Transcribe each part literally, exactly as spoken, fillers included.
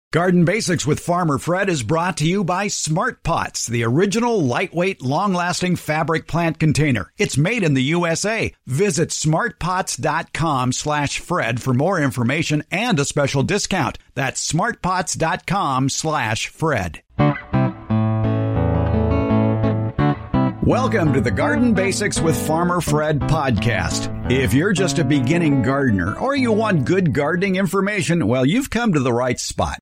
Garden Basics with Farmer Fred is brought to you by Smart Pots, the original lightweight, long-lasting fabric plant container. It's made in the U S A. Visit smartpots.com slash Fred for more information and a special discount. That's smartpots.com slash Fred. Welcome to the Garden Basics with Farmer Fred podcast. If you're just a beginning gardener or you want good gardening information, well, you've come to the right spot.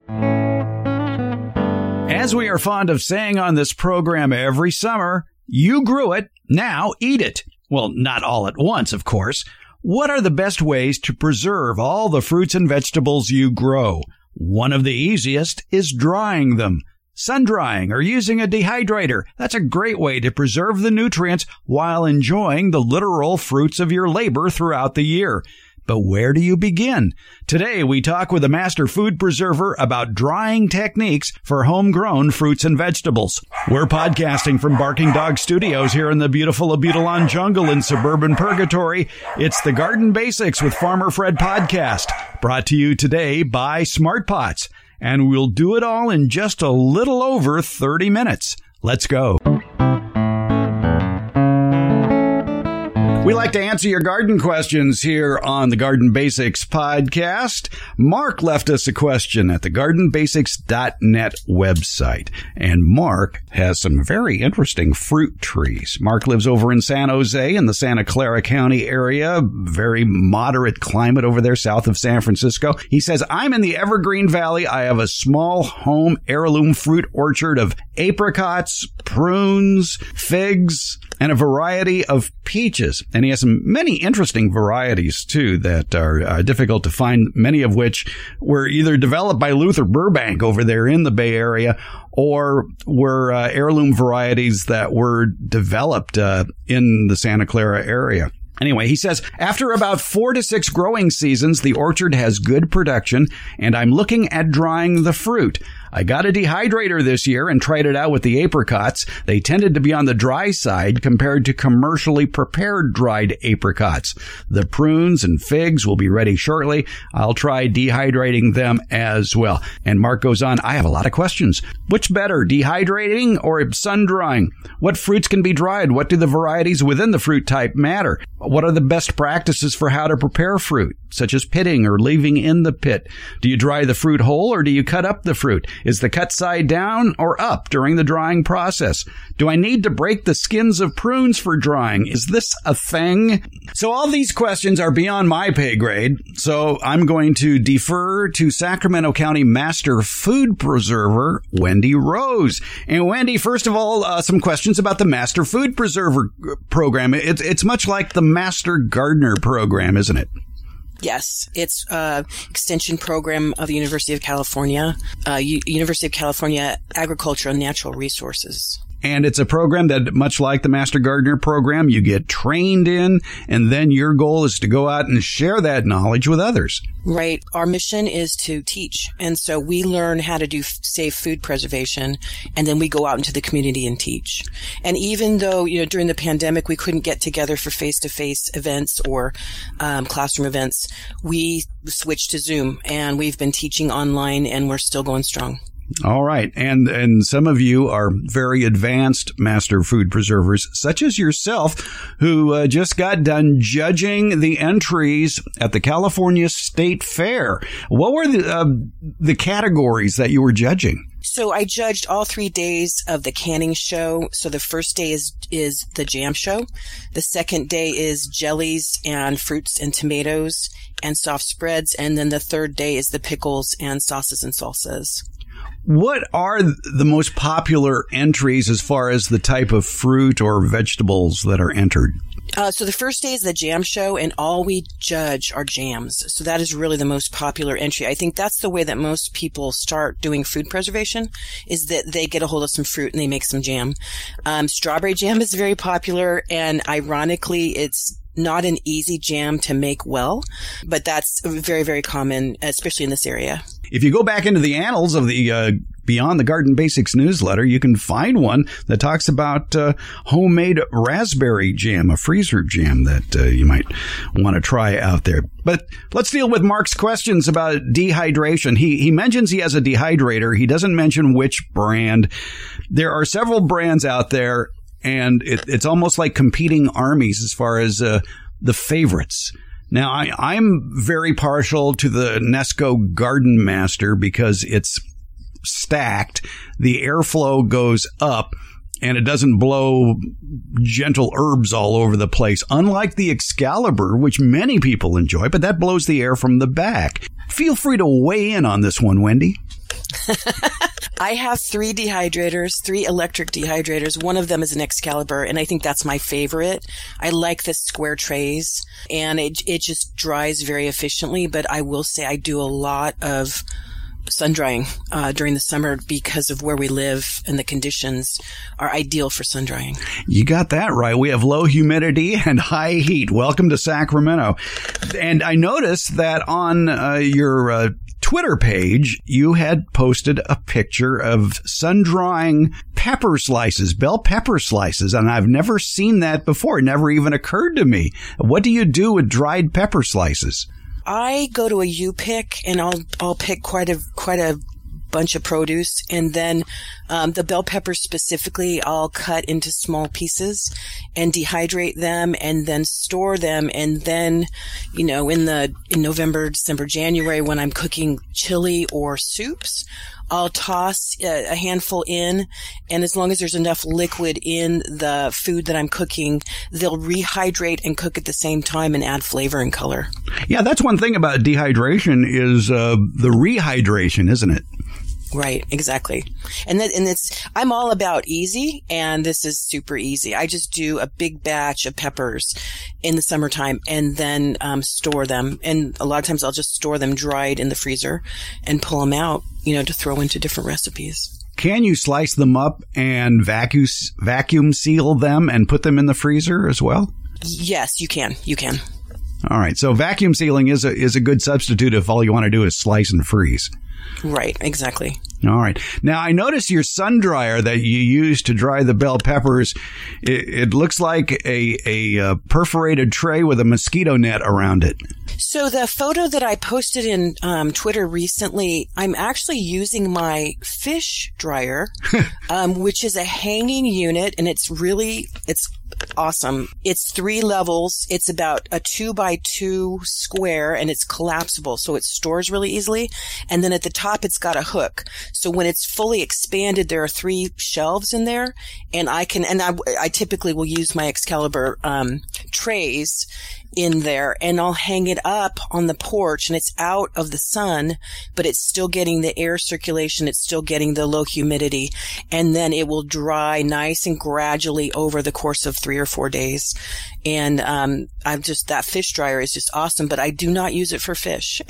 As we are fond of saying on this program every summer, you grew it, now eat it. Well, not all at once, of course. What are the best ways to preserve all the fruits and vegetables you grow? One of the easiest is drying them. Sun drying or using a dehydrator. That's a great way to preserve the nutrients while enjoying the literal fruits of your labor throughout the year. But where do you begin? Today, we talk with a master food preserver about drying techniques for homegrown fruits and vegetables. We're podcasting from Barking Dog Studios here in the beautiful Abutilon jungle in suburban Purgatory. It's the Garden Basics with Farmer Fred podcast, brought to you today by Smart Pots. And we'll do it all in just a little over thirty minutes. Let's go. We like to answer your garden questions here on the Garden Basics podcast. Mark left us a question at the garden basics dot net website. And Mark has some very interesting fruit trees. Mark lives over in San Jose in the Santa Clara County area. Very moderate climate over there south of San Francisco. He says, I'm in the Evergreen Valley. I have a small home heirloom fruit orchard of apricots, prunes, figs, and a variety of peaches. And he has some many interesting varieties, too, that are uh, difficult to find, many of which were either developed by Luther Burbank over there in the Bay Area or were uh, heirloom varieties that were developed uh, in the Santa Clara area. Anyway, he says, after about four to six growing seasons, the orchard has good production, and I'm looking at drying the fruit. I got a dehydrator this year and tried it out with the apricots. They tended to be on the dry side compared to commercially prepared dried apricots. The prunes and figs will be ready shortly. I'll try dehydrating them as well. And Mark goes on, I have a lot of questions. Which better, dehydrating or sun drying? What fruits can be dried? What do the varieties within the fruit type matter? What are the best practices for how to prepare fruit, such as pitting or leaving in the pit? Do you dry the fruit whole or do you cut up the fruit? Is the cut side down or up during the drying process? Do I need to break the skins of prunes for drying? Is this a thing? So all these questions are beyond my pay grade, so I'm going to defer to Sacramento County Master Food Preserver, Wendy Rose. And Wendy, first of all, uh, some questions about the Master Food Preserver program. It's, it's much like the Master Gardener program, isn't it? Yes, it's an extension program of the University of California, uh, U- University of California Agriculture and Natural Resources. And it's a program that, much like the Master Gardener program, you get trained in, and then your goal is to go out and share that knowledge with others. Right. Our mission is to teach. And so we learn how to do f- safe food preservation, and then we go out into the community and teach. And even though, you know, during the pandemic, we couldn't get together for face-to-face events or um, classroom events, we switched to Zoom, and we've been teaching online, and we're still going strong. All right. And and some of you are very advanced master food preservers, such as yourself, who uh, just got done judging the entries at the California State Fair. What were the uh, the categories that you were judging? So I judged all three days of the canning show. So the first day is is the jam show. The second day is jellies and fruits and tomatoes and soft spreads. And then the third day is the pickles and sauces and salsas. What are the most popular entries as far as the type of fruit or vegetables that are entered? Uh, so the first day is the jam show, and all we judge are jams. So that is really the most popular entry. I think that's the way that most people start doing food preservation, is that they get a hold of some fruit and they make some jam. Um, strawberry jam is very popular, and ironically, it's not an easy jam to make well, but that's very, very common, especially in this area. If you go back into the annals of the uh, beyond the Garden Basics newsletter, you can find one that talks about uh, homemade raspberry jam, a freezer jam that uh, you might want to try out there. But let's deal with Mark's questions about dehydration. He he mentions he has a dehydrator. He doesn't mention which brand. There are several brands out there, and it, it's almost like competing armies as far as uh, the favorites. Now, I, I'm very partial to the Nesco Garden Master because it's stacked. The airflow goes up and it doesn't blow gentle herbs all over the place, unlike the Excalibur, which many people enjoy, but that blows the air from the back. Feel free to weigh in on this one, Wendy. I have three dehydrators, three electric dehydrators. One of them is an Excalibur, and I think that's my favorite. I like the square trays, and it it just dries very efficiently, but I will say I do a lot of sun drying uh, during the summer because of where we live, and the conditions are ideal for sun drying. You got that right. We have low humidity and high heat. Welcome to Sacramento. And I noticed that on uh, your uh, Twitter page, you had posted a picture of sun drying pepper slices, bell pepper slices, and I've never seen that before. It never even occurred to me. What do you do with dried pepper slices? I go to a U-Pick and I'll I'll pick quite a quite a bunch of produce, and then um, the bell peppers specifically I'll cut into small pieces and dehydrate them and then store them, and then you know in the in November, December, January when I'm cooking chili or soups, I'll toss a handful in, and as long as there's enough liquid in the food that I'm cooking, they'll rehydrate and cook at the same time and add flavor and color. Yeah, that's one thing about dehydration is uh, the rehydration, isn't it? Right, exactly. And that, and it's, I'm all about easy, and this is super easy. I just do a big batch of peppers in the summertime and then um, store them. And a lot of times I'll just store them dried in the freezer and pull them out, you know, to throw into different recipes. Can you slice them up and vacuum, vacuum seal them and put them in the freezer as well? Yes, you can. You can. All right. So vacuum sealing is a, is a good substitute if all you want to do is slice and freeze. Right, exactly. All right. Now, I notice your sun dryer that you use to dry the bell peppers, it, it looks like a, a, a perforated tray with a mosquito net around it. So the photo that I posted in um, Twitter recently, I'm actually using my fish dryer, um, which is a hanging unit, and it's really, it's awesome. It's three levels. It's about a two by two square, and it's collapsible, so it stores really easily. And then at the top, it's got a hook. So when it's fully expanded, there are three shelves in there, and I can, and I, I typically will use my Excalibur um, trays in there, and I'll hang it up on the porch, and it's out of the sun, but it's still getting the air circulation. It's still getting the low humidity, and then it will dry nice and gradually over the course of three or four days. And um, I'm just, that fish dryer is just awesome, but I do not use it for fish.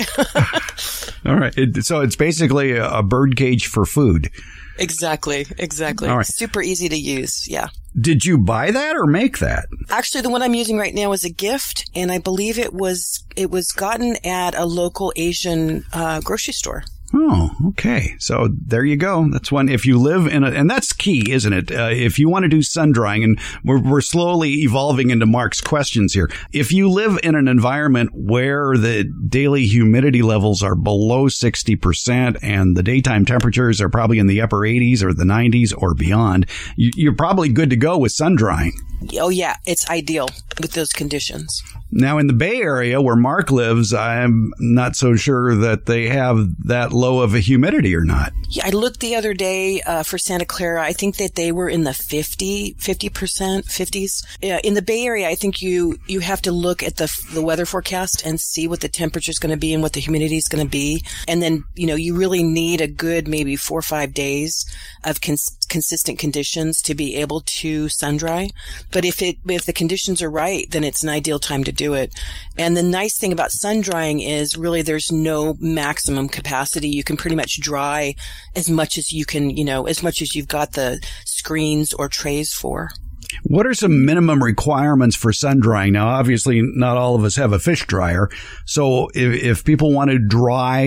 All right. It, so it's basically a, a bird cage for food. Exactly. Exactly. All right. Super easy to use. Yeah. Did you buy that or make that? Actually, the one I'm using right now is a gift, and I believe it was it was gotten at a local Asian uh, grocery store. Oh, okay. So there you go. That's one. If you live in a, and that's key, isn't it? Uh, if you want to do sun drying, and we're, we're slowly evolving into Mark's questions here. If you live in an environment where the daily humidity levels are below sixty percent and the daytime temperatures are probably in the upper eighties or the nineties or beyond, you, you're probably good to go with sun drying. Oh, yeah. It's ideal with those conditions. Now, in the Bay Area where Mark lives, I'm not so sure that they have that low of a humidity or not. Yeah, I looked the other day uh, for Santa Clara. I think that they were in the fifty, fifty percent, fifties. Yeah, in the Bay Area, I think you, you have to look at the the weather forecast and see what the temperature is going to be and what the humidity is going to be. And then, you know, you really need a good maybe four or five days of cons- consistent conditions to be able to sun dry. But if it if the conditions are right, then it's an ideal time to do it. And the nice thing about sun drying is really there's no maximum capacity. You can pretty much dry as much as you can, you know, as much as you've got the screens or trays for. What are some minimum requirements for sun drying? Now, obviously, not all of us have a fish dryer. So if, if people want to dry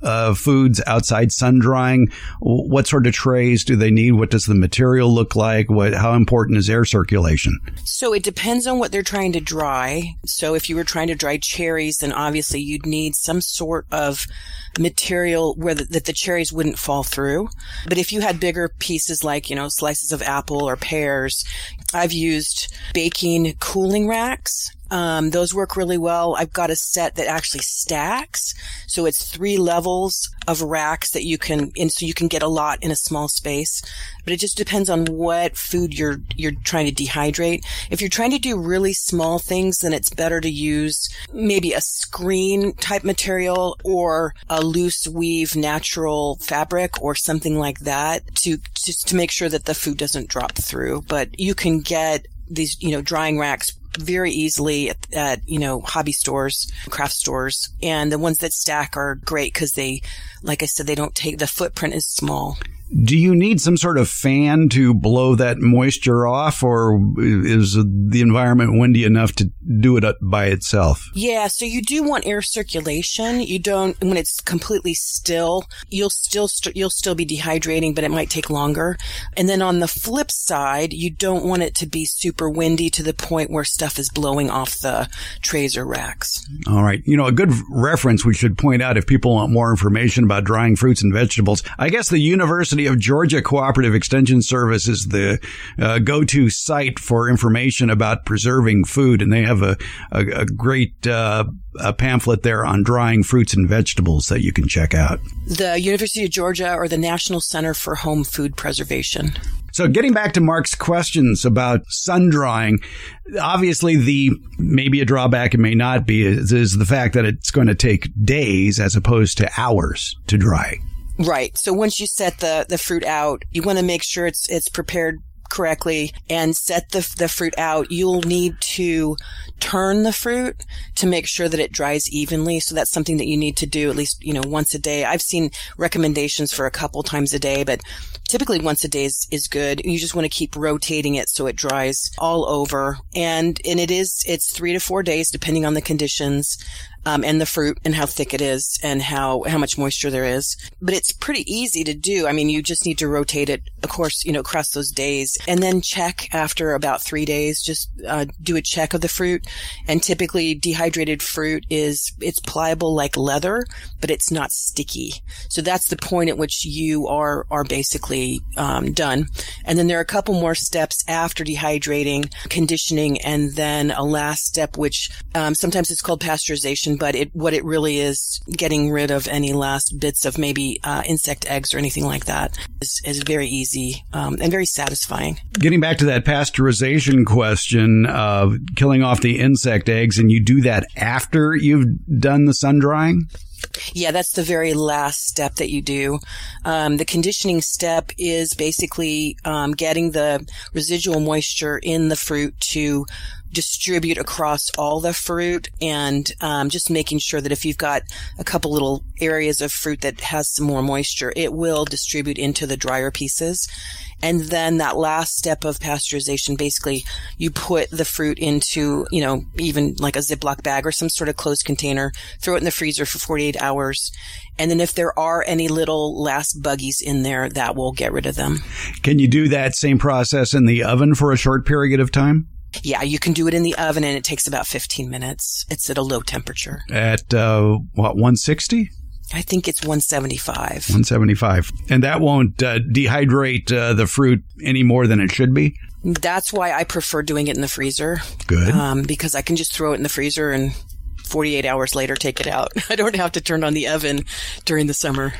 uh, foods outside sun drying? What sort of trays do they need? What does the material look like? What, how important is air circulation? So it depends on what they're trying to dry. So if you were trying to dry cherries, then obviously you'd need some sort of material where the, that the cherries wouldn't fall through. But if you had bigger pieces like, you know, slices of apple or pears, I've used baking cooling racks. Um, those work really well. I've got a set that actually stacks. So it's three levels of racks that you can, and so you can get a lot in a small space. But it just depends on what food you're, you're trying to dehydrate. If you're trying to do really small things, then it's better to use maybe a screen type material or a loose weave natural fabric or something like that to, just to make sure that the food doesn't drop through. But you can get these, you know, drying racks very easily at, at, you know, hobby stores, craft stores. And the ones that stack are great because they, like I said, they don't take, the footprint is small. Do you need some sort of fan to blow that moisture off, or is the environment windy enough to do it by itself? Yeah, so you do want air circulation. You don't, when it's completely still, you'll still, st- you'll still be dehydrating, but it might take longer. And then on the flip side, you don't want it to be super windy to the point where stuff is blowing off the trays or racks. All right. You know, a good reference we should point out if people want more information about drying fruits and vegetables, I guess the University of Georgia Cooperative Extension Service is the uh, go-to site for information about preserving food, and they have a, a, a great uh, a pamphlet there on drying fruits and vegetables that you can check out. The University of Georgia or the National Center for Home Food Preservation. So getting back to Mark's questions about sun drying, obviously the maybe a drawback, it may not be, is, is the fact that it's going to take days as opposed to hours to dry. Right. So once you set the, the fruit out, you want to make sure it's it's prepared correctly and set the the fruit out. You'll need to turn the fruit to make sure that it dries evenly. So that's something that you need to do at least, you know, once a day. I've seen recommendations for a couple times a day, but typically once a day is, is good. You just want to keep rotating it so it dries all over. And, and it is, it's three to four days depending on the conditions. Um, and the fruit and how thick it is and how, how much moisture there is. But it's pretty easy to do. I mean, you just need to rotate it, of course, you know, across those days and then check after about three days, just, uh, do a check of the fruit. And typically dehydrated fruit is, it's pliable like leather, but it's not sticky. So that's the point at which you are, are basically, um, done. And then there are a couple more steps after dehydrating, conditioning, and then a last step, which, um, sometimes it's called pasteurization. But it, what it really is, getting rid of any last bits of maybe uh, insect eggs or anything like that is, is very easy um, and very satisfying. Getting back to that pasteurization question of killing off the insect eggs, and you do that after you've done the sun drying? Yeah, that's the very last step that you do. Um, the conditioning step is basically um, getting the residual moisture in the fruit to distribute across all the fruit, and um, just making sure that if you've got a couple little areas of fruit that has some more moisture, it will distribute into the drier pieces. And then that last step of pasteurization, basically you put the fruit into, you know, even like a Ziploc bag or some sort of closed container, throw it in the freezer for forty-eight hours. And then if there are any little last buggies in there, that will get rid of them. Can you do that same process in the oven for a short period of time? Yeah, you can do it in the oven, and it takes about fifteen minutes. It's at a low temperature. At, uh, what, one sixty? I think it's one seventy-five. one seventy-five. And that won't uh, dehydrate uh, the fruit any more than it should be? That's why I prefer doing it in the freezer. Good. Um, because I can just throw it in the freezer and forty-eight hours later take it out. I don't have to turn on the oven during the summer.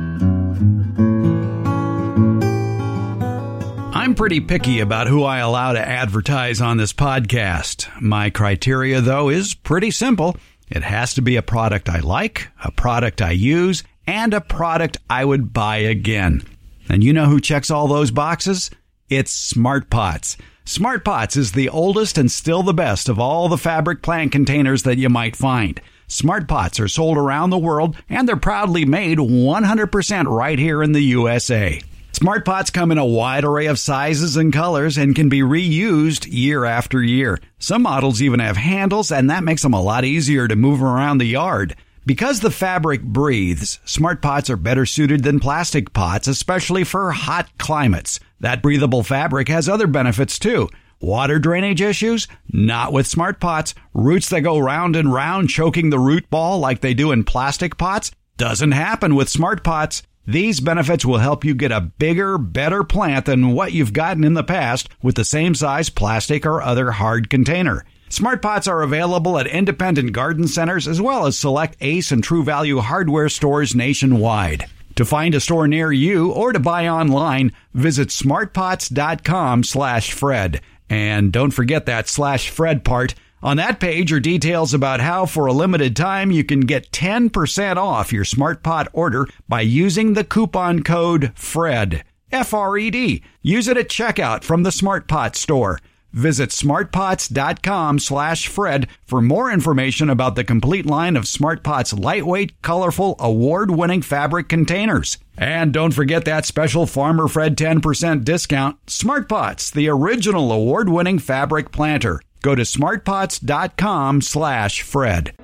I'm pretty picky about who I allow to advertise on this podcast. My criteria, though, is pretty simple. It has to be a product I like, a product I use, and a product I would buy again. And you know who checks all those boxes? It's Smart Pots. Smart Pots is the oldest and still the best of all the fabric plant containers that you might find. Smart Pots are sold around the world, and they're proudly made one hundred percent right here in the U S A. Smart Pots come in a wide array of sizes and colors and can be reused year after year. Some models even have handles, and that makes them a lot easier to move around the yard. Because the fabric breathes, Smart Pots are better suited than plastic pots, especially for hot climates. That breathable fabric has other benefits too. Water drainage issues? Not with Smart Pots. Roots that go round and round choking the root ball like they do in plastic pots? Doesn't happen with Smart Pots. These benefits will help you get a bigger, better plant than what you've gotten in the past with the same size plastic or other hard container. Smart Pots are available at independent garden centers as well as select Ace and True Value hardware stores nationwide. To find a store near you or to buy online, visit smartpots.com slash Fred. And don't forget that slash Fred part. On that page are details about how for a limited time you can get ten percent off your Smart Pot order by using the coupon code FRED. F R E D. Use it at checkout from the Smart Pot store. Visit smartpots.com slash Fred for more information about the complete line of Smart Pots lightweight, colorful, award-winning fabric containers. And don't forget that special Farmer Fred ten percent discount. Smart Pots, the original award-winning fabric planter. Go to smartpots.com slash Fred.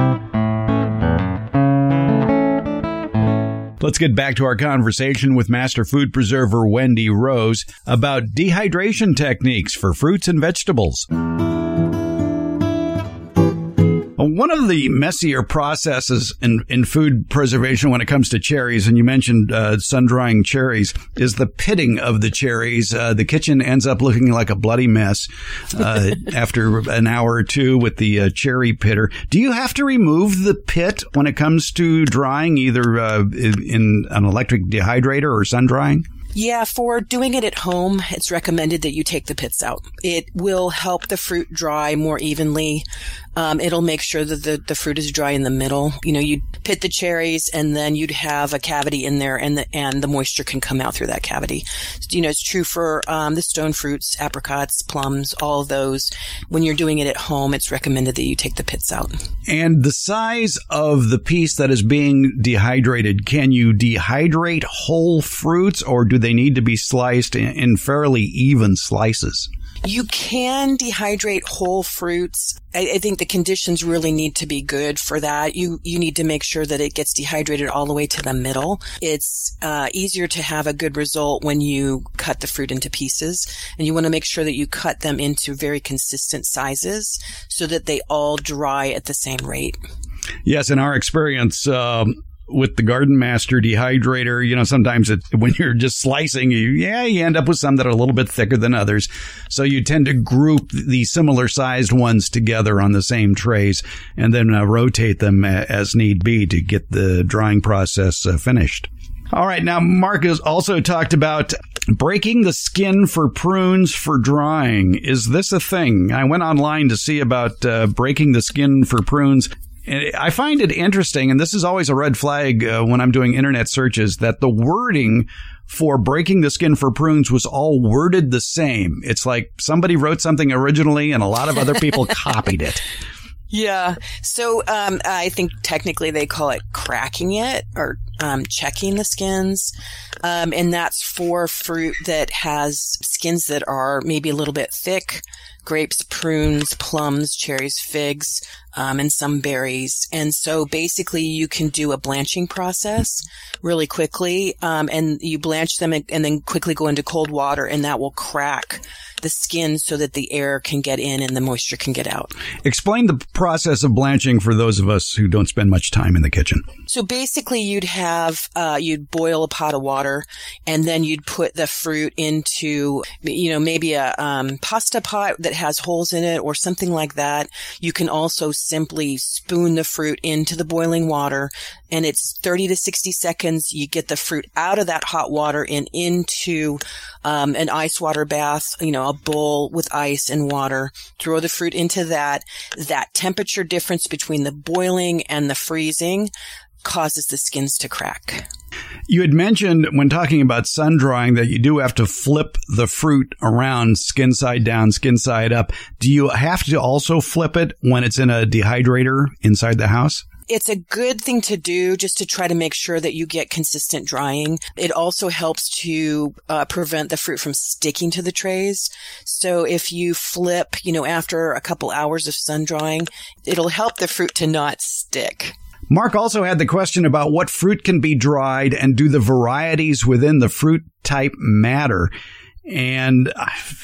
Let's get back to our conversation with Master Food Preserver Wendy Rose about dehydration techniques for fruits and vegetables. One of the messier processes in, in food preservation when it comes to cherries, and you mentioned uh, sun-drying cherries, is the pitting of the cherries. Uh, the kitchen ends up looking like a bloody mess uh, after an hour or two with the uh, cherry pitter. Do you have to remove the pit when it comes to drying, either uh, in an electric dehydrator or sun-drying? Yeah, for doing it at home, it's recommended that you take the pits out. It will help the fruit dry more evenly. Um, it'll make sure that the, the fruit is dry in the middle. You know, you'd pit the cherries and then you'd have a cavity in there and the, and the moisture can come out through that cavity. You know, it's true for um, the stone fruits, apricots, plums, all of those. When you're doing it at home, it's recommended that you take the pits out. And the size of the piece that is being dehydrated, can you dehydrate whole fruits or do they need to be sliced in fairly even slices? You can dehydrate whole fruits. I, I think the conditions really need to be good for that. You you need to make sure that it gets dehydrated all the way to the middle. It's uh, easier to have a good result when you cut the fruit into pieces, and you want to make sure that you cut them into very consistent sizes so that they all dry at the same rate. Yes, in our experience, um, with the Garden Master dehydrator, you know, sometimes it, when you're just slicing, you, yeah, you end up with some that are a little bit thicker than others. So you tend to group the similar sized ones together on the same trays and then uh, rotate them as need be to get the drying process uh, finished. All right. Now, Mark has also talked about breaking the skin for prunes for drying. Is this a thing? I went online to see about uh, breaking the skin for prunes. And I find it interesting, and this is always a red flag uh, when I'm doing internet searches, that the wording for breaking the skin for prunes was all worded the same. It's like somebody wrote something originally and a lot of other people copied it. Yeah. So um, I think technically they call it cracking it or um, checking the skins. Um, and that's for fruit that has skins that are maybe a little bit thick. Grapes, prunes, plums, cherries, figs, um, and some berries. And so basically you can do a blanching process really quickly, um, and you blanch them and, and then quickly go into cold water, and that will crack the skin so that the air can get in and the moisture can get out. Explain the process of blanching for those of us who don't spend much time in the kitchen. So basically you'd have, uh, you'd boil a pot of water and then you'd put the fruit into, you know, maybe a, um, pasta pot that has holes in it or something like that. You can also simply spoon the fruit into the boiling water, and it's thirty to sixty seconds. You get the fruit out of that hot water and into, um, an ice water bath, you know, a bowl with ice and water. Throw the fruit into that. That temperature difference between the boiling and the freezing causes the skins to crack. You had mentioned when talking about sun drying that you do have to flip the fruit around skin side down, skin side up. Do you have to also flip it when it's in a dehydrator inside the house? It's a good thing to do just to try to make sure that you get consistent drying. It also helps to uh, prevent the fruit from sticking to the trays. So if you flip, you know, after a couple hours of sun drying, it'll help the fruit to not stick. Mark also had the question about what fruit can be dried and do the varieties within the fruit type matter. And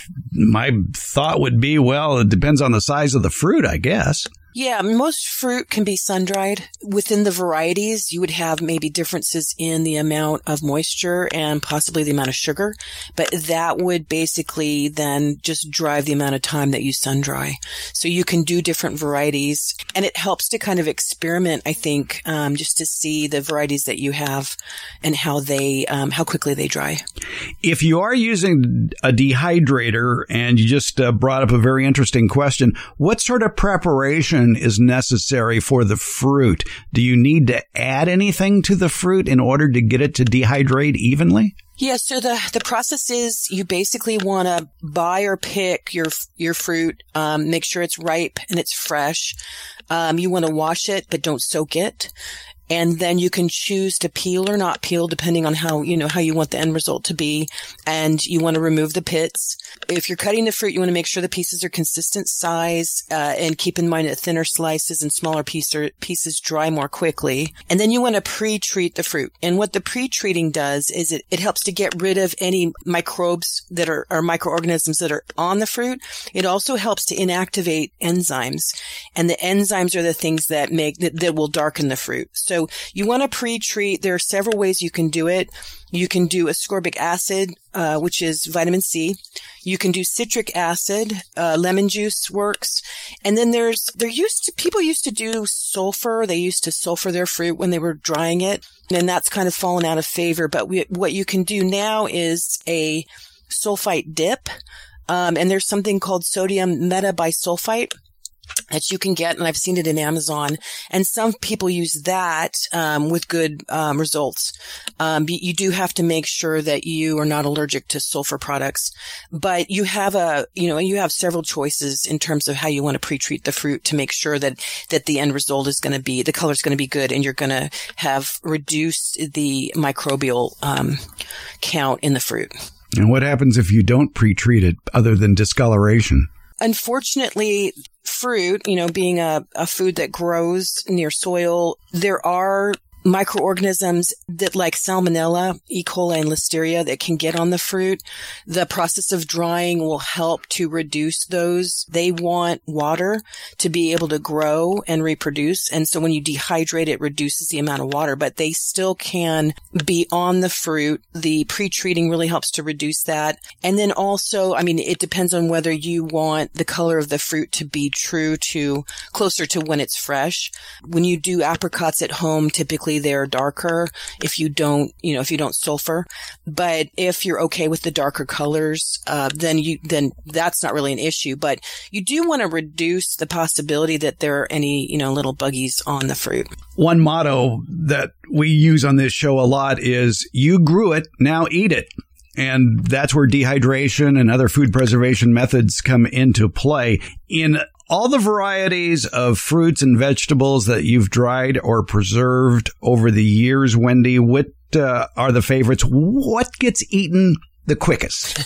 my thought would be, well, it depends on the size of the fruit, I guess. Yeah, most fruit can be sun-dried. Within the varieties, you would have maybe differences in the amount of moisture and possibly the amount of sugar, but that would basically then just drive the amount of time that you sun-dry. So you can do different varieties, and it helps to kind of experiment, I think, um, just to see the varieties that you have and how they, um, how quickly they dry. If you are using a dehydrator, and you just uh, brought up a very interesting question, what sort of preparation is necessary for the fruit? Do you need to add anything to the fruit in order to get it to dehydrate evenly? Yeah, so the, the process is you basically want to buy or pick your your fruit, um, make sure it's ripe and it's fresh. Um, you want to wash it, but don't soak it. And then you can choose to peel or not peel, depending on how, you know, how you want the end result to be. And you want to remove the pits. If you're cutting the fruit, you want to make sure the pieces are consistent size, uh, and keep in mind that thinner slices and smaller piece or, pieces dry more quickly. And then you want to pre-treat the fruit. And what the pre-treating does is it, it helps to get rid of any microbes that are, or microorganisms that are on the fruit. It also helps to inactivate enzymes. And the enzymes are the things that make, that, that will darken the fruit. So So you want to pre-treat. There are several ways you can do it. You can do ascorbic acid, uh, which is vitamin C. You can do citric acid. Uh, lemon juice works. And then there's, there used to, people used to do sulfur. They used to sulfur their fruit when they were drying it. And that's kind of fallen out of favor. But we, what you can do now is a sulfite dip. Um, and there's something called sodium metabisulfite that you can get, and I've seen it in Amazon. And some people use that um, with good um, results. Um, you do have to make sure that you are not allergic to sulfur products. But you have a, you know, you have several choices in terms of how you want to pre-treat the fruit to make sure that that the end result is going to be, the color is going to be good, and you're going to have reduced the microbial um, count in the fruit. And what happens if you don't pre-treat it, other than discoloration? Unfortunately, fruit, you know, being a, a food that grows near soil, there are microorganisms that, like Salmonella, E. coli, and Listeria, that can get on the fruit. The process of drying will help to reduce those. They want water to be able to grow and reproduce. And so when you dehydrate, it reduces the amount of water, but they still can be on the fruit. The pre-treating really helps to reduce that. And then also, I mean, it depends on whether you want the color of the fruit to be true to, closer to when it's fresh. When you do apricots at home, typically they're darker if you don't, you know, if you don't sulfur. But if you're okay with the darker colors, uh, then you, then that's not really an issue. But you do want to reduce the possibility that there are any, you know, little buggies on the fruit. One motto that we use on this show a lot is, you grew it, now eat it. And that's where dehydration and other food preservation methods come into play. In all the varieties of fruits and vegetables that you've dried or preserved over the years, Wendy, what uh, are the favorites? What gets eaten the quickest?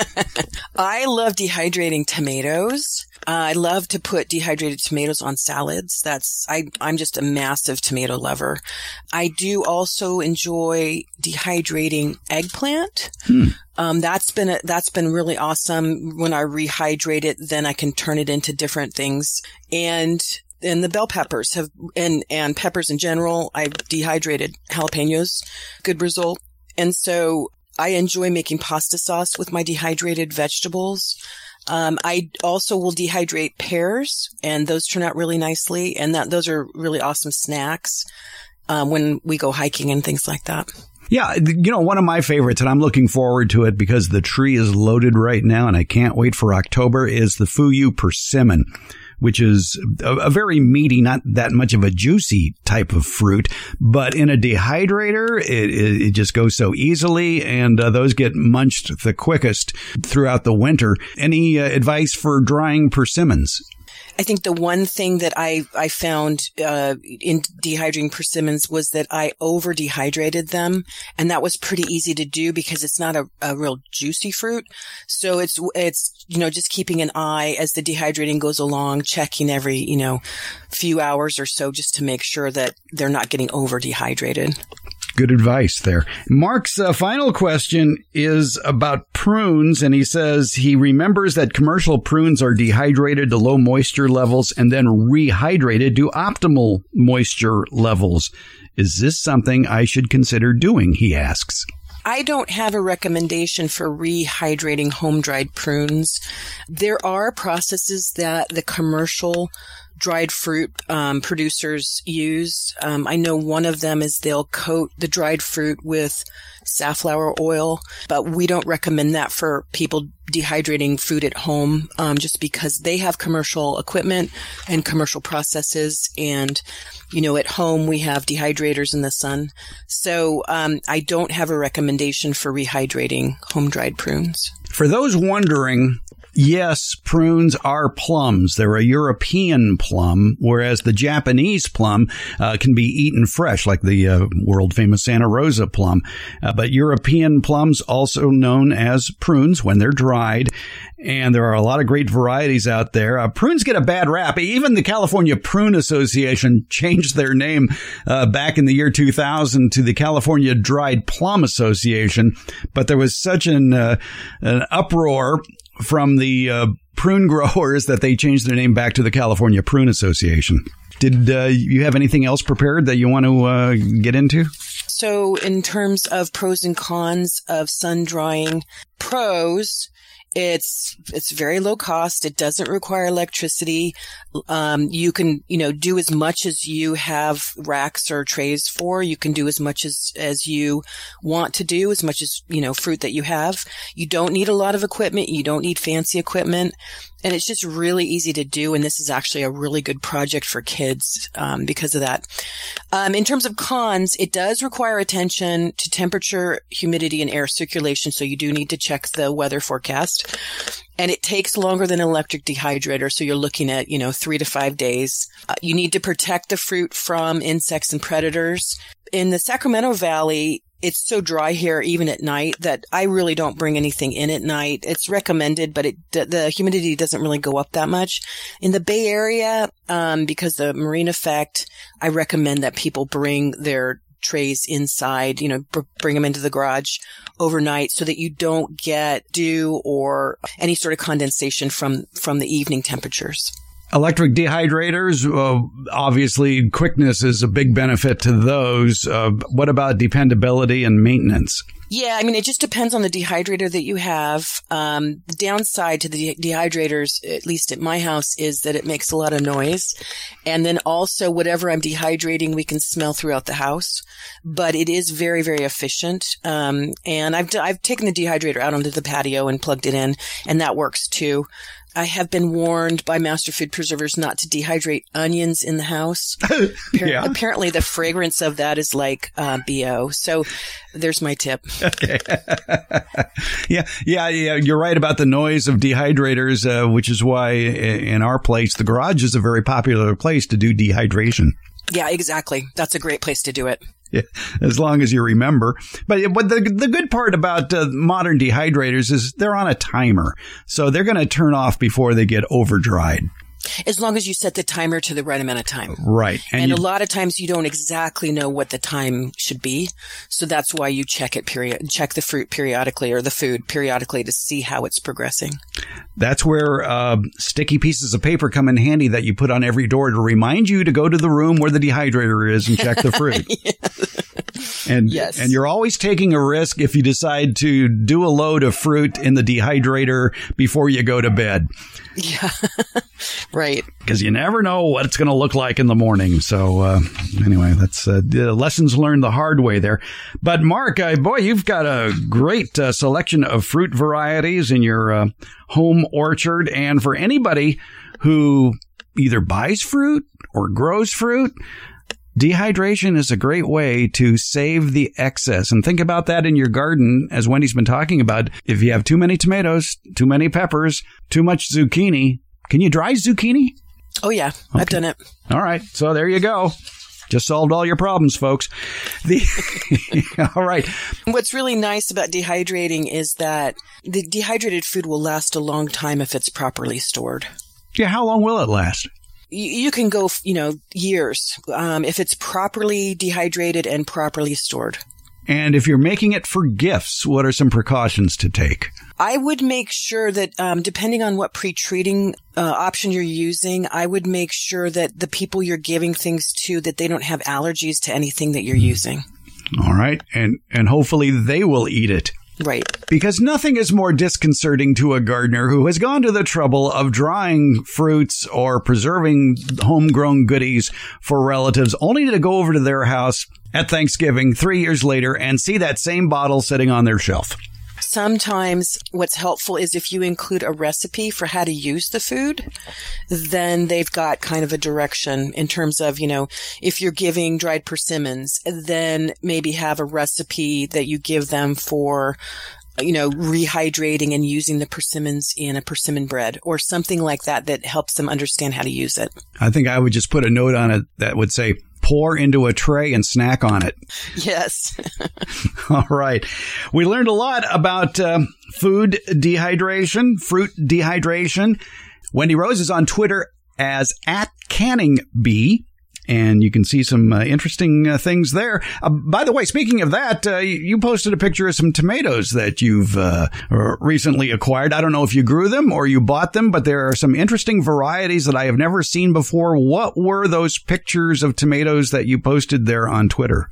I love dehydrating tomatoes. Uh, I love to put dehydrated tomatoes on salads. That's, I, I'm just a massive tomato lover. I do also enjoy dehydrating eggplant. Hmm. Um, that's been, a, that's been really awesome. When I rehydrate it, then I can turn it into different things. And And the bell peppers have, and, and peppers in general, I've dehydrated jalapenos. Good result. And so I enjoy making pasta sauce with my dehydrated vegetables. Um, I also will dehydrate pears, and those turn out really nicely. And that, those are really awesome snacks, um, when we go hiking and things like that. Yeah, you know, one of my favorites, and I'm looking forward to it because the tree is loaded right now and I can't wait for October, is the Fuyu persimmon, which is a, a very meaty, not that much of a juicy type of fruit. But in a dehydrator, it, it, it just goes so easily, and uh, those get munched the quickest throughout the winter. Any uh, advice for drying persimmons? I think the one thing that I, I found uh, in dehydrating persimmons was that I over dehydrated them, and that was pretty easy to do because it's not a, a real juicy fruit. So it's it's you know just keeping an eye as the dehydrating goes along, checking every you know few hours or so just to make sure that they're not getting over dehydrated. Good advice there. Mark's uh, final question is about prunes, and he says he remembers that commercial prunes are dehydrated to low moisture levels and then rehydrated to optimal moisture levels. Is this something I should consider doing, he asks. I don't have a recommendation for rehydrating home-dried prunes. There are processes that the commercial dried fruit um, producers use. Um, I know one of them is they'll coat the dried fruit with safflower oil, but we don't recommend that for people dehydrating food at home, um, just because they have commercial equipment and commercial processes. And, you know, at home we have dehydrators in the sun. So um, I don't have a recommendation for rehydrating home-dried prunes. For those wondering, yes, prunes are plums. They're a European plum, whereas the Japanese plum uh, can be eaten fresh, like the uh, world-famous Santa Rosa plum. Uh, but European plums, also known as prunes when they're dried, and there are a lot of great varieties out there. Uh, prunes get a bad rap. Even the California Prune Association changed their name uh, back in the year two thousand to the California Dried Plum Association. But there was such an, uh, an uproar from the uh, prune growers that they changed their name back to the California Prune Association. Did uh, you have anything else prepared that you want to uh, get into? So in terms of pros and cons of sun drying, pros, it's it's very low cost. It doesn't require electricity. Um, you can, you know, do as much as you have racks or trays for. You can do as much as, as you want to do, as much as, you know, fruit that you have. You don't need a lot of equipment. You don't need fancy equipment. And it's just really easy to do. And this is actually a really good project for kids um, because of that. Um, in terms of cons, it does require attention to temperature, humidity, and air circulation. So you do need to check the weather forecast. And it takes longer than an electric dehydrator. So you're looking at, you know, three to five days. Uh, you need to protect the fruit from insects and predators. In the Sacramento Valley, it's so dry here, even at night, that I really don't bring anything in at night. It's recommended, but it, the humidity doesn't really go up that much. In the Bay Area, um, because the marine effect, I recommend that people bring their trays inside, you know, br- bring them into the garage overnight so that you don't get dew or any sort of condensation from, from the evening temperatures. Electric dehydrators, uh, obviously quickness is a big benefit to those. Uh, what about dependability and maintenance? Yeah, I mean, it just depends on the dehydrator that you have. Um, the downside to the de- dehydrators, at least at my house, is that it makes a lot of noise. And then also whatever I'm dehydrating, we can smell throughout the house. But it is very, very efficient. Um, and I've, d- I've taken the dehydrator out onto the patio and plugged it in, and that works too. I have been warned by Master Food Preservers not to dehydrate onions in the house. Appar- yeah. Apparently the fragrance of that is like uh, B O. So there's my tip. Okay. yeah, yeah, yeah. You're right about the noise of dehydrators, uh, which is why in our place, the garage is a very popular place to do dehydration. Yeah, exactly. That's a great place to do it. Yeah, as long as you remember. But, but the the good part about uh, modern dehydrators is they're on a timer. So they're going to turn off before they get over dried. As long as you set the timer to the right amount of time. Right. And, and you, a lot of times you don't exactly know what the time should be. So that's why you check it period, check the fruit periodically or the food periodically to see how it's progressing. That's where uh, sticky pieces of paper come in handy that you put on every door to remind you to go to the room where the dehydrator is and check the fruit. Yeah. And, yes. and you're always taking a risk if you decide to do a load of fruit in the dehydrator before you go to bed. Yeah, right. Because you never know what it's going to look like in the morning. So uh, anyway, that's uh, lessons learned the hard way there. But Mark, uh, boy, you've got a great uh, selection of fruit varieties in your uh, home orchard. And for anybody who either buys fruit or grows fruit, dehydration is a great way to save the excess. And think about that in your garden, as Wendy's been talking about. If you have too many tomatoes, too many peppers, too much zucchini, can you dry zucchini? Oh, yeah. Okay. I've done it. All right. So there you go. Just solved all your problems, folks. The All right. What's really nice about dehydrating is that the dehydrated food will last a long time if it's properly stored. Yeah, how long will it last? You, you can go, you know, years um, if it's properly dehydrated and properly stored. And if you're making it for gifts, what are some precautions to take? I would make sure that, um, depending on what pre-treating uh, option you're using, I would make sure that the people you're giving things to, that they don't have allergies to anything that you're using. All right. And, and hopefully they will eat it. Right. Because nothing is more disconcerting to a gardener who has gone to the trouble of drying fruits or preserving homegrown goodies for relatives, only to go over to their house at Thanksgiving three years later and see that same bottle sitting on their shelf. Sometimes what's helpful is if you include a recipe for how to use the food, then they've got kind of a direction in terms of, you know, if you're giving dried persimmons, then maybe have a recipe that you give them for, you know, rehydrating and using the persimmons in a persimmon bread or something like that that helps them understand how to use it. I think I would just put a note on it that would say, pour into a tray and snack on it. Yes. All right. We learned a lot about uh, food dehydration, fruit dehydration. Wendy Rose is on Twitter as at CanningBee, and you can see some uh, interesting uh, things there. Uh, by the way, speaking of that, uh, you posted a picture of some tomatoes that you've uh, recently acquired. I don't know if you grew them or you bought them, but there are some interesting varieties that I have never seen before. What were those pictures of tomatoes that you posted there on Twitter?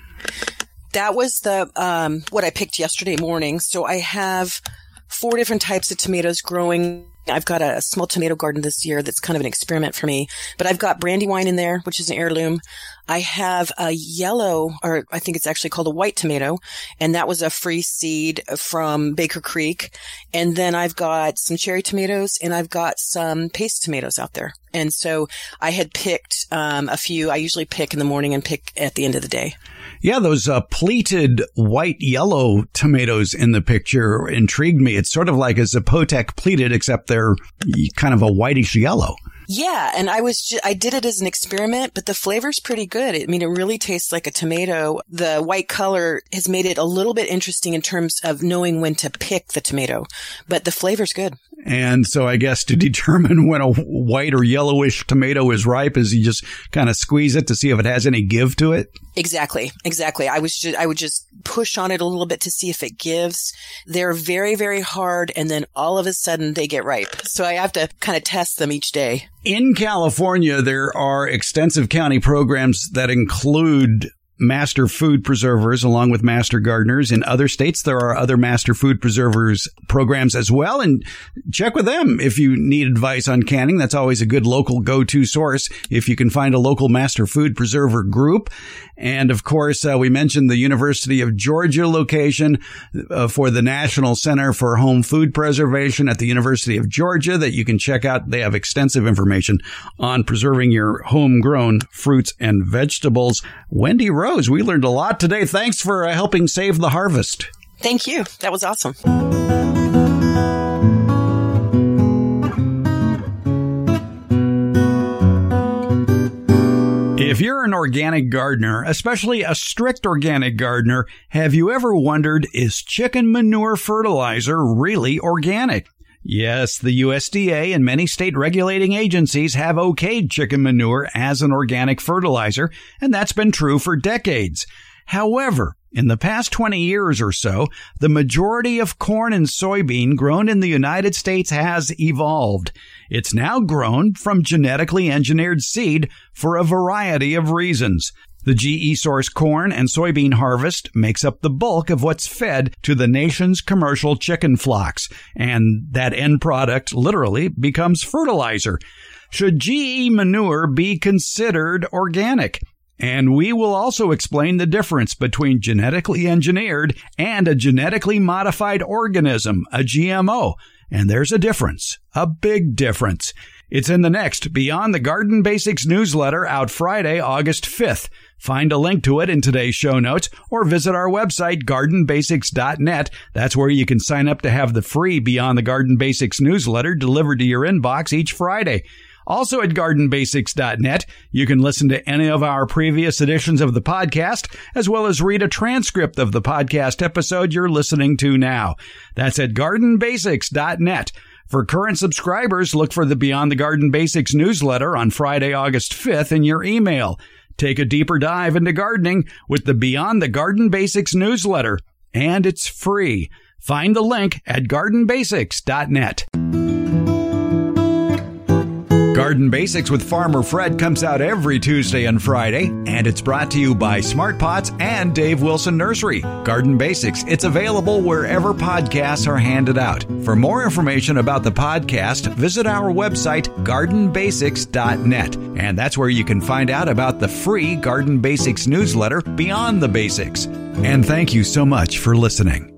That was the um, what I picked yesterday morning. So I have four different types of tomatoes growing. I've got a small tomato garden this year that's kind of an experiment for me, but I've got Brandywine in there, which is an heirloom. I have a yellow, or I think it's actually called a white tomato, and that was a free seed from Baker Creek. And then I've got some cherry tomatoes, and I've got some paste tomatoes out there. And so I had picked um, a few. I usually pick in the morning and pick at the end of the day. Yeah, those uh, pleated white-yellow tomatoes in the picture intrigued me. It's sort of like a Zapotec pleated, except they're kind of a whitish yellow. Yeah, and I was ju- I did it as an experiment, but the flavor's pretty good. I mean, it really tastes like a tomato. The white color has made it a little bit interesting in terms of knowing when to pick the tomato, but the flavor's good. And so I guess to determine when a white or yellowish tomato is ripe is you just kind of squeeze it to see if it has any give to it? Exactly. Exactly. I was just, I would just push on it a little bit to see if it gives. They're very, very hard, and then all of a sudden they get ripe. So I have to kind of test them each day. In California, there are extensive county programs that include master food preservers along with master gardeners. In other states, there are other master food preservers programs as well. And check with them if you need advice on canning. That's always a good local go-to source if you can find a local master food preserver group. And of course, uh, we mentioned the University of Georgia location uh, for the National Center for Home Food Preservation at the University of Georgia that you can check out. They have extensive information on preserving your homegrown fruits and vegetables. Wendy Rose, we learned a lot today. Thanks for uh, helping save the harvest. Thank you. That was awesome. If you're an organic gardener, especially a strict organic gardener, have you ever wondered, is chicken manure fertilizer really organic? Yes, the U S D A and many state regulating agencies have okayed chicken manure as an organic fertilizer, and that's been true for decades. However, in the past twenty years or so, the majority of corn and soybean grown in the United States has evolved. It's now grown from genetically engineered seed for a variety of reasons. The G E source corn and soybean harvest makes up the bulk of what's fed to the nation's commercial chicken flocks, and that end product literally becomes fertilizer. Should G E manure be considered organic? And we will also explain the difference between genetically engineered and a genetically modified organism, a G M O. And there's a difference, a big difference. It's in the next Beyond the Garden Basics newsletter out Friday, August fifth. Find a link to it in today's show notes or visit our website, garden basics dot net. That's where you can sign up to have the free Beyond the Garden Basics newsletter delivered to your inbox each Friday. Also at garden basics dot net, you can listen to any of our previous editions of the podcast, as well as read a transcript of the podcast episode you're listening to now. That's at garden basics dot net. For current subscribers, look for the Beyond the Garden Basics newsletter on Friday, August fifth in your email. Take a deeper dive into gardening with the Beyond the Garden Basics newsletter, and it's free. Find the link at garden basics dot net. Garden Basics with Farmer Fred comes out every Tuesday and Friday, and it's brought to you by Smart Pots and Dave Wilson Nursery. Garden Basics, it's available wherever podcasts are handed out. For more information about the podcast, visit our website, garden basics dot net, and that's where you can find out about the free Garden Basics newsletter, Beyond the Basics. And thank you so much for listening.